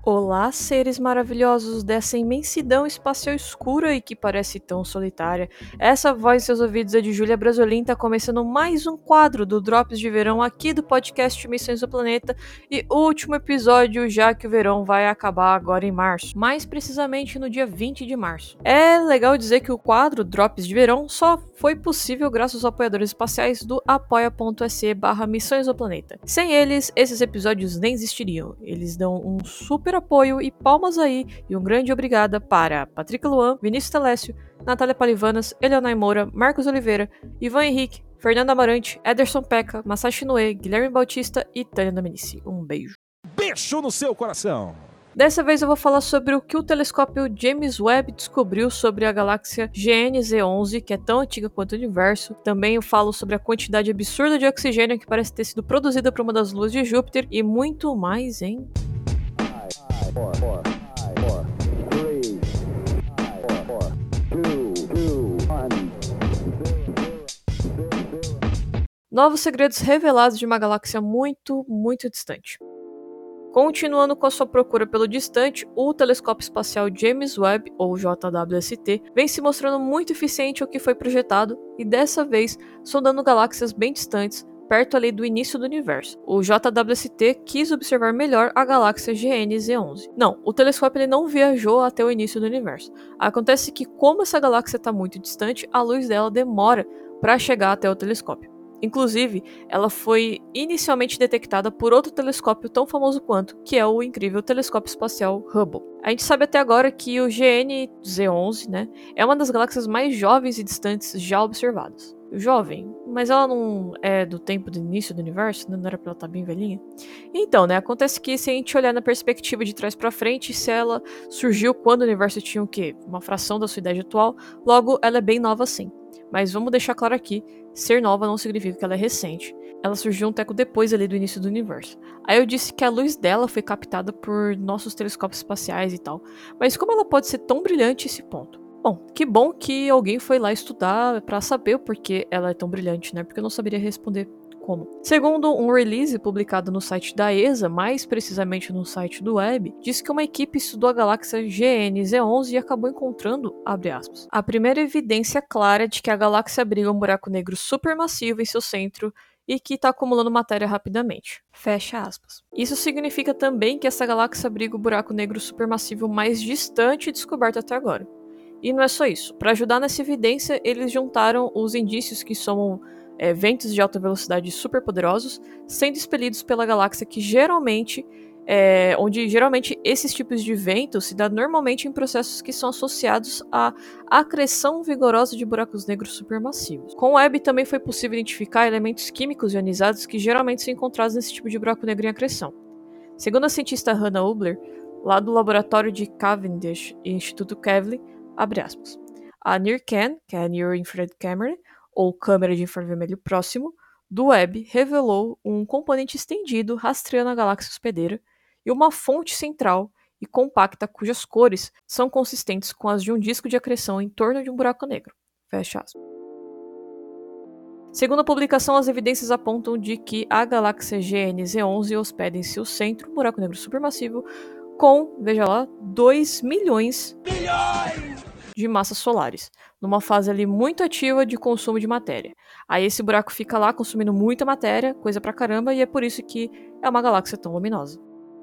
Olá, seres maravilhosos dessa imensidão espacial escura e que parece tão solitária. Essa voz em seus ouvidos é de Júlia Brasolin, tá começando mais um quadro do Drops de Verão aqui do podcast Missões do Planeta e último episódio, já que o verão vai acabar agora em março, mais precisamente no dia 20 de março. É legal dizer que o quadro Drops de Verão só foi possível graças aos apoiadores espaciais do apoia.se/Missões do Planeta. Sem eles, esses episódios nem existiriam. Eles dão um super apoio e palmas aí, e um grande obrigada para Patrick Luan, Vinícius Telécio, Natália Palivanas, Eleonai Moura, Marcos Oliveira, Ivan Henrique, Fernando Amarante, Ederson Peca, Masashi Noe, Guilherme Bautista e Tânia Dominici. Um beijo. Beijo no seu coração! Dessa vez eu vou falar sobre o que o telescópio James Webb descobriu sobre a galáxia GNZ11, que é tão antiga quanto o universo. Também eu falo sobre a quantidade absurda de oxigênio que parece ter sido produzida por uma das luas de Júpiter e muito mais, hein? Novos segredos revelados de uma galáxia muito, muito distante. Continuando com a sua procura pelo distante, o telescópio espacial James Webb, ou JWST, vem se mostrando muito eficiente ao que foi projetado e dessa vez sondando galáxias bem distantes, perto ali do início do universo. O JWST quis observar melhor a galáxia GNZ11. Não, o telescópio ele não viajou até o início do universo. Acontece que como essa galáxia está muito distante, a luz dela demora para chegar até o telescópio. Inclusive, ela foi inicialmente detectada por outro telescópio tão famoso quanto, que é o incrível telescópio espacial Hubble. A gente sabe até agora que o GNZ11, é uma das galáxias mais jovens e distantes já observadas. Jovem, mas ela não é do tempo do início do universo, não era pra ela estar bem velhinha? Então, acontece que se a gente olhar na perspectiva de trás pra frente, se ela surgiu quando o universo tinha o quê? Uma fração da sua idade atual, logo ela é bem nova sim. Mas vamos deixar claro aqui, ser nova não significa que ela é recente. Ela surgiu um teco depois ali do início do universo. Aí eu disse que a luz dela foi captada por nossos telescópios espaciais e tal. Mas como ela pode ser tão brilhante esse ponto? Bom que alguém foi lá estudar pra saber o porquê ela é tão brilhante, né? Porque eu não saberia responder como. Segundo um release publicado no site da ESA, mais precisamente no site do Webb, diz que uma equipe estudou a galáxia GNZ11 e acabou encontrando, abre aspas, a primeira evidência clara de que a galáxia abriga um buraco negro supermassivo em seu centro e que está acumulando matéria rapidamente. Fecha aspas. Isso significa também que essa galáxia abriga o buraco negro supermassivo mais distante descoberto até agora. E não é só isso. Para ajudar nessa evidência, eles juntaram os indícios que somam ventos de alta velocidade superpoderosos sendo expelidos pela galáxia que onde geralmente esses tipos de vento se dá normalmente em processos que são associados à acreção vigorosa de buracos negros supermassivos. Com o Webb também foi possível identificar elementos químicos ionizados que geralmente são encontrados nesse tipo de buraco negro em acreção. Segundo a cientista Hannah Ubler, lá do laboratório de Cavendish e Instituto Kevlar, abre aspas, a NIRCam, que é a Near Infrared Camera, ou câmera de infravermelho próximo, do Webb revelou um componente estendido rastreando a galáxia hospedeira e uma fonte central e compacta cujas cores são consistentes com as de um disco de acreção em torno de um buraco negro. Fecha aspas. Segundo a publicação, as evidências apontam de que a galáxia GNZ11 hospeda em seu centro um buraco negro supermassivo com, veja lá, 2 milhões de massas solares, numa fase ali muito ativa de consumo de matéria. Aí esse buraco fica lá consumindo muita matéria, coisa pra caramba, e é por isso que é uma galáxia tão luminosa.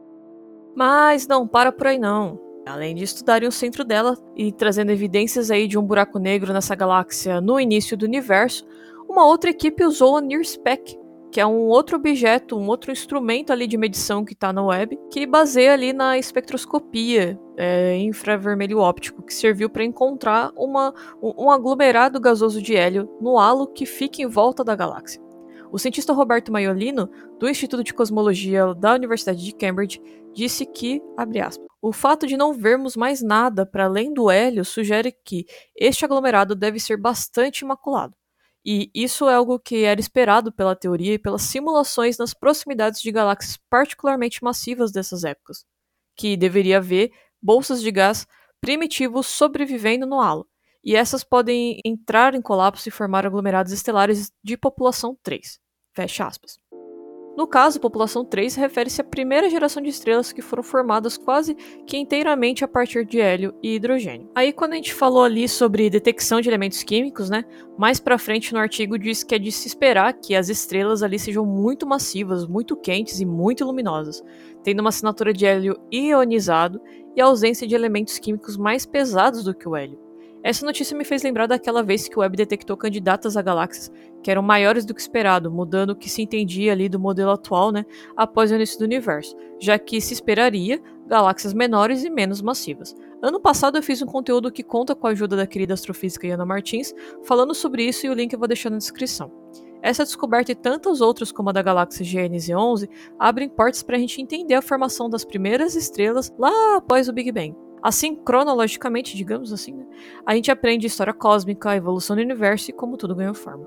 Mas não para por aí não. Além de estudarem o centro dela e trazendo evidências aí de um buraco negro nessa galáxia no início do universo, uma outra equipe usou a NIRSpec, que é um outro objeto, um outro instrumento ali de medição que está na Webb, que baseia ali na espectroscopia infravermelho óptico, que serviu para encontrar um aglomerado gasoso de hélio no halo que fica em volta da galáxia. O cientista Roberto Maiolino, do Instituto de Cosmologia da Universidade de Cambridge, disse que, abre aspas, o fato de não vermos mais nada para além do hélio sugere que este aglomerado deve ser bastante imaculado. E isso é algo que era esperado pela teoria e pelas simulações nas proximidades de galáxias particularmente massivas dessas épocas, que deveria haver bolsas de gás primitivos sobrevivendo no halo, e essas podem entrar em colapso e formar aglomerados estelares de população 3. Fecha aspas. No caso, população 3 refere-se à primeira geração de estrelas que foram formadas quase que inteiramente a partir de hélio e hidrogênio. Aí quando a gente falou ali sobre detecção de elementos químicos, né, mais pra frente no artigo diz que é de se esperar que as estrelas ali sejam muito massivas, muito quentes e muito luminosas, tendo uma assinatura de hélio ionizado e a ausência de elementos químicos mais pesados do que o hélio. Essa notícia me fez lembrar daquela vez que o Webb detectou candidatas a galáxias que eram maiores do que esperado, mudando o que se entendia ali do modelo atual, né, após o início do universo, já que se esperaria galáxias menores e menos massivas. Ano passado eu fiz um conteúdo que conta com a ajuda da querida astrofísica Iana Martins, falando sobre isso e o link eu vou deixar na descrição. Essa descoberta e tantas outras como a da galáxia Gênesis 11 abrem portas para a gente entender a formação das primeiras estrelas lá após o Big Bang. Assim, cronologicamente, digamos assim, né, a gente aprende história cósmica, a evolução do universo e como tudo ganhou forma.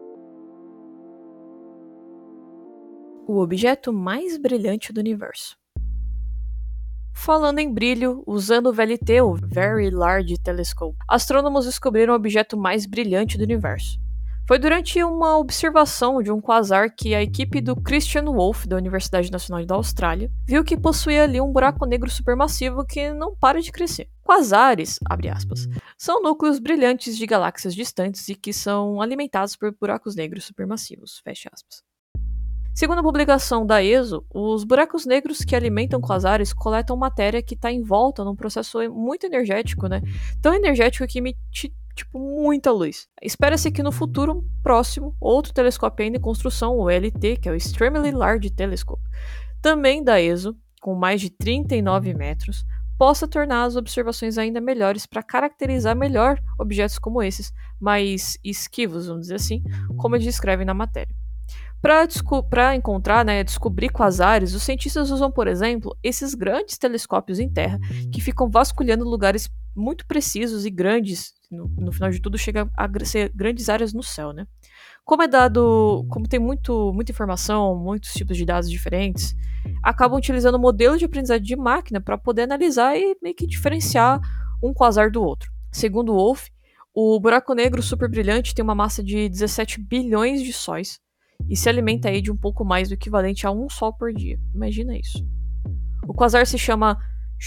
O objeto mais brilhante do universo. Falando em brilho, usando o VLT, o Very Large Telescope, astrônomos descobriram o objeto mais brilhante do universo. Foi durante uma observação de um quasar que a equipe do Christian Wolff, da Universidade Nacional da Austrália, viu que possuía ali um buraco negro supermassivo que não para de crescer. Quasares, abre aspas, são núcleos brilhantes de galáxias distantes e que são alimentados por buracos negros supermassivos, fecha aspas. Segundo a publicação da ESO, os buracos negros que alimentam quasares coletam matéria que está em volta num processo muito energético, né? Tão energético que emite muita luz. Espera-se que no futuro próximo, outro telescópio ainda em construção, o LT, que é o Extremely Large Telescope, também da ESO, com mais de 39 metros, possa tornar as observações ainda melhores para caracterizar melhor objetos como esses, mais esquivos, vamos dizer assim, como eles descrevem na matéria. Para encontrar, né, descobrir quasares, os cientistas usam, por exemplo, esses grandes telescópios em terra que ficam vasculhando lugares muito precisos e grandes. No final de tudo, chega a ser grandes áreas no céu, né? Como tem muita informação, muitos tipos de dados diferentes, acabam utilizando o modelo de aprendizagem de máquina para poder analisar e meio que diferenciar um quasar do outro. Segundo Wolff, o buraco negro super brilhante tem uma massa de 17 bilhões de sóis e se alimenta aí de um pouco mais do equivalente a um sol por dia. Imagina isso. O quasar se chama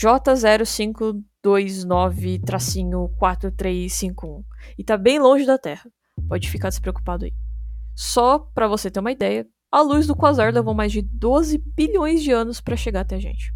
J0529-4351 e está bem longe da Terra. Pode ficar despreocupado aí. Só para você ter uma ideia, a luz do quasar levou mais de 12 bilhões de anos para chegar até a gente.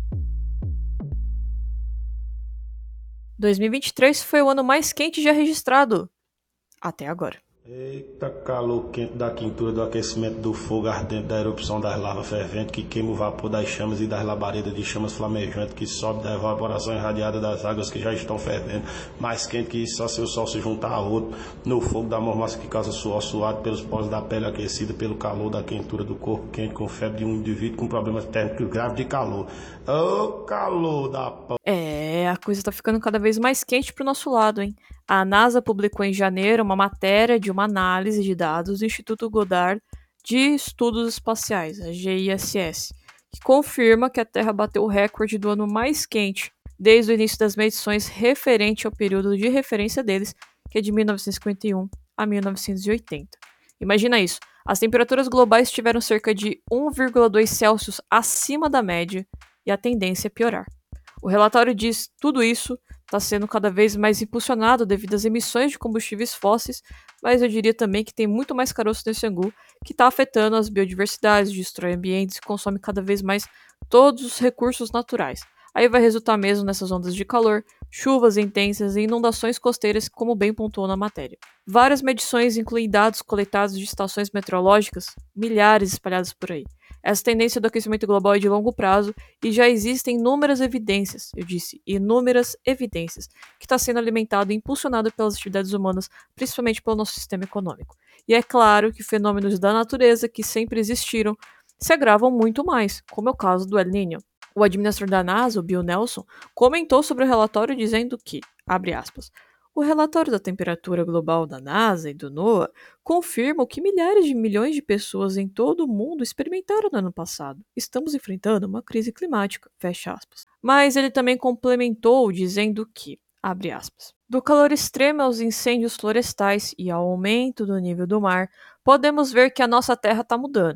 2023 foi o ano mais quente já registrado até agora. Eita calor quente da quintura do aquecimento do fogo ardente da erupção das lavas ferventes que queima o vapor das chamas e das labaredas de chamas flamejantes que sobe da evaporação irradiada das águas que já estão fervendo, mais quente que isso só se o sol se juntar a outro, no fogo da mormaça que causa suor suado pelos poros da pele aquecida pelo calor da quentura do corpo quente com febre de um indivíduo com problemas térmicos graves de calor. Ô calor da p... A coisa tá ficando cada vez mais quente pro nosso lado, hein? A NASA publicou em janeiro uma matéria de uma análise de dados do Instituto Goddard de Estudos Espaciais, a GISS, que confirma que a Terra bateu o recorde do ano mais quente desde o início das medições referente ao período de referência deles, que é de 1951 a 1980. Imagina isso, as temperaturas globais tiveram cerca de 1,2 Celsius acima da média e a tendência é piorar. O relatório diz que tudo isso está sendo cada vez mais impulsionado devido às emissões de combustíveis fósseis, mas eu diria também que tem muito mais caroço nesse angu que está afetando as biodiversidades, destrói ambientes e consome cada vez mais todos os recursos naturais. Aí vai resultar mesmo nessas ondas de calor, chuvas intensas e inundações costeiras, como bem pontuou na matéria. Várias medições incluem dados coletados de estações meteorológicas, milhares espalhadas por aí. Essa tendência do aquecimento global é de longo prazo e já existem inúmeras evidências, eu disse, inúmeras evidências, que está sendo alimentado e impulsionado pelas atividades humanas, principalmente pelo nosso sistema econômico. E é claro que fenômenos da natureza que sempre existiram se agravam muito mais, como é o caso do El Niño. O administrador da NASA, o Bill Nelson, comentou sobre o relatório dizendo que, abre aspas, o relatório da temperatura global da NASA e do NOAA confirma o que milhares de milhões de pessoas em todo o mundo experimentaram no ano passado. Estamos enfrentando uma crise climática, fecha aspas. Mas ele também complementou dizendo que, abre aspas, do calor extremo aos incêndios florestais e ao aumento do nível do mar, podemos ver que a nossa Terra está mudando.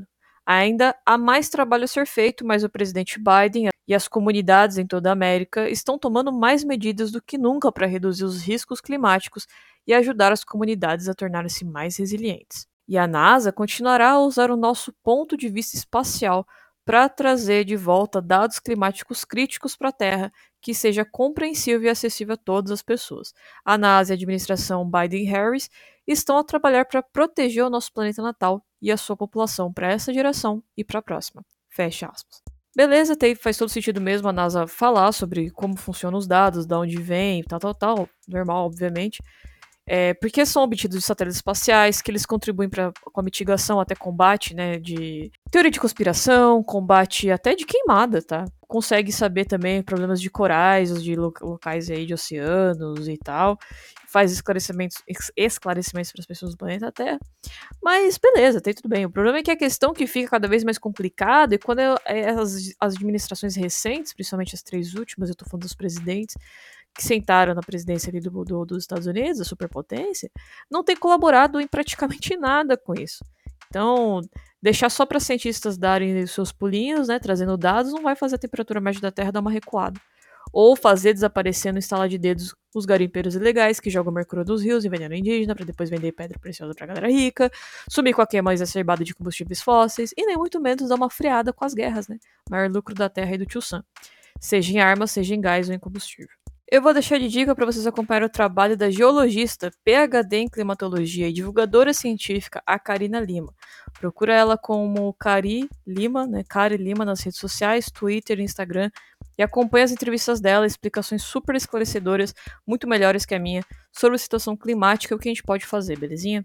Ainda há mais trabalho a ser feito, mas o presidente Biden e as comunidades em toda a América estão tomando mais medidas do que nunca para reduzir os riscos climáticos e ajudar as comunidades a tornarem-se mais resilientes. E a NASA continuará a usar o nosso ponto de vista espacial para trazer de volta dados climáticos críticos para a Terra que seja compreensível e acessível a todas as pessoas. A NASA e a administração Biden-Harris estão a trabalhar para proteger o nosso planeta natal e a sua população para essa geração e para a próxima. Fecha aspas. Beleza, faz todo sentido mesmo a NASA falar sobre como funcionam os dados, de onde vem, tal, normal, obviamente. Porque são obtidos de satélites espaciais, que eles contribuem com a mitigação até combate, né, de teoria de conspiração, combate até de queimada, tá? Consegue saber também problemas de corais, de locais aí de oceanos e tal. Faz esclarecimentos para as pessoas do planeta Terra. Mas beleza, tudo bem. O problema é que a questão que fica cada vez mais complicada e quando as administrações recentes, principalmente as 3 últimas, eu tô falando dos presidentes, que sentaram na presidência ali dos Estados Unidos, a superpotência, não tem colaborado em praticamente nada com isso. Então, deixar só para cientistas darem seus pulinhos, né, trazendo dados, não vai fazer a temperatura média da Terra dar uma recuada. Ou fazer desaparecer no instalar de dedos os garimpeiros ilegais que jogam mercúrio nos rios e veneno indígena para depois vender pedra preciosa pra galera rica, sumir com a queima exacerbada de combustíveis fósseis e nem muito menos dar uma freada com as guerras, né? Maior lucro da Terra e do Tio Sam. Seja em armas, seja em gás ou em combustível. Eu vou deixar de dica para vocês acompanharem o trabalho da geologista, PhD em climatologia e divulgadora científica, a Karina Lima. Procura ela como Kari Lima, né? Kari Lima nas redes sociais, Twitter e Instagram. E acompanhe as entrevistas dela, explicações super esclarecedoras, muito melhores que a minha, sobre a situação climática e o que a gente pode fazer, belezinha?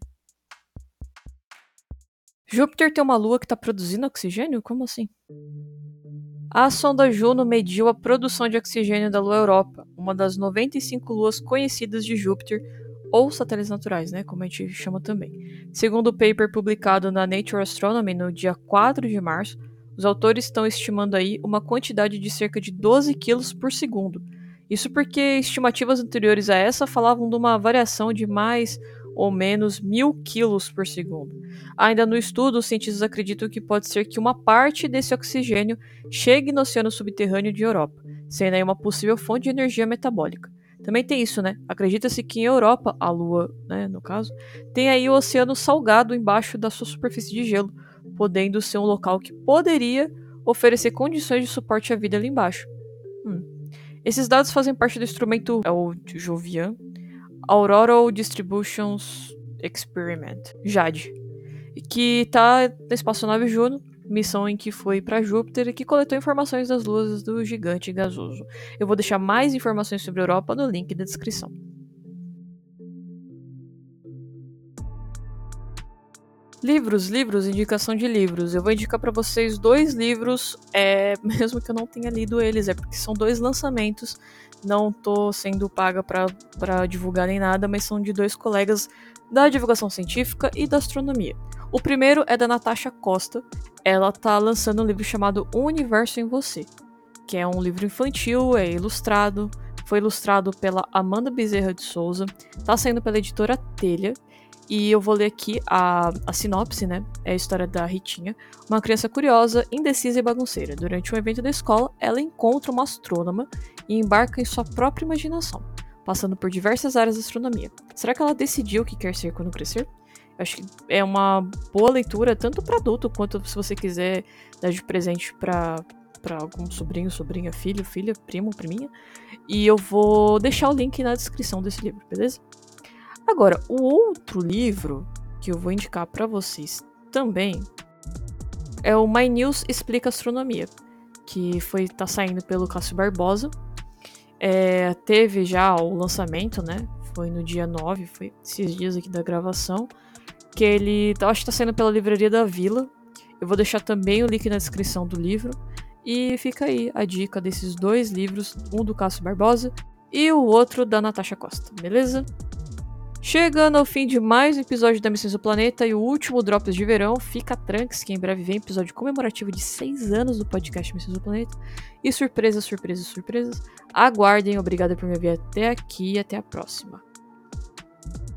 Júpiter tem uma lua que está produzindo oxigênio? Como assim? A sonda Juno mediu a produção de oxigênio da Lua Europa, uma das 95 luas conhecidas de Júpiter, ou satélites naturais, né, como a gente chama também. Segundo o paper publicado na Nature Astronomy no dia 4 de março, os autores estão estimando aí uma quantidade de cerca de 12 quilos por segundo. Isso porque estimativas anteriores a essa falavam de uma variação de mais ou menos 1000 quilos por segundo. Ainda no estudo, os cientistas acreditam que pode ser que uma parte desse oxigênio chegue no oceano subterrâneo de Europa, sendo aí uma possível fonte de energia metabólica. Também tem isso, né? Acredita-se que em Europa, a Lua, né, no caso, tem aí o oceano salgado embaixo da sua superfície de gelo, podendo ser um local que poderia oferecer condições de suporte à vida ali embaixo. Esses dados fazem parte do instrumento o Jovian Auroral Distributions Experiment, JADE, que está na espaçonave Juno, missão em que foi para Júpiter e que coletou informações das luas do gigante gasoso. Eu vou deixar mais informações sobre a Europa no link da descrição. Livros, indicação de livros. Eu vou indicar para vocês 2 livros, mesmo que eu não tenha lido eles, porque são 2 lançamentos. Não tô sendo paga para divulgar nem nada, mas são de 2 colegas da divulgação científica e da astronomia. O primeiro é da Natasha Costa. Ela tá lançando um livro chamado O Universo em Você, que é um livro infantil, é ilustrado, foi ilustrado pela Amanda Bezerra de Souza, tá saindo pela editora Telha. E eu vou ler aqui a sinopse, né? É a história da Ritinha, uma criança curiosa, indecisa e bagunceira. Durante um evento da escola, ela encontra uma astrônoma e embarca em sua própria imaginação, passando por diversas áreas da astronomia. Será que ela decidiu o que quer ser quando crescer? Eu acho que é uma boa leitura, tanto para adulto quanto se você quiser dar de presente para algum sobrinho, sobrinha, filho, filha, primo, priminha. E eu vou deixar o link na descrição desse livro, beleza? Agora, o outro livro que eu vou indicar para vocês também é o My News Explica Astronomia, que tá saindo pelo Cássio Barbosa. Teve já o lançamento, né? Foi no dia 9, foi esses dias aqui da gravação, que ele, acho que tá saindo pela Livraria da Vila. Eu vou deixar também o link na descrição do livro. E fica aí a dica desses 2 livros, um do Cássio Barbosa e o outro da Natasha Costa, beleza? Chegando ao fim de mais um episódio da Missões do Planeta e o último Drops de Verão, fica tranques que em breve vem episódio comemorativo de 6 anos do podcast Missões do Planeta. E surpresas, aguardem, obrigada por me ver até aqui e até a próxima.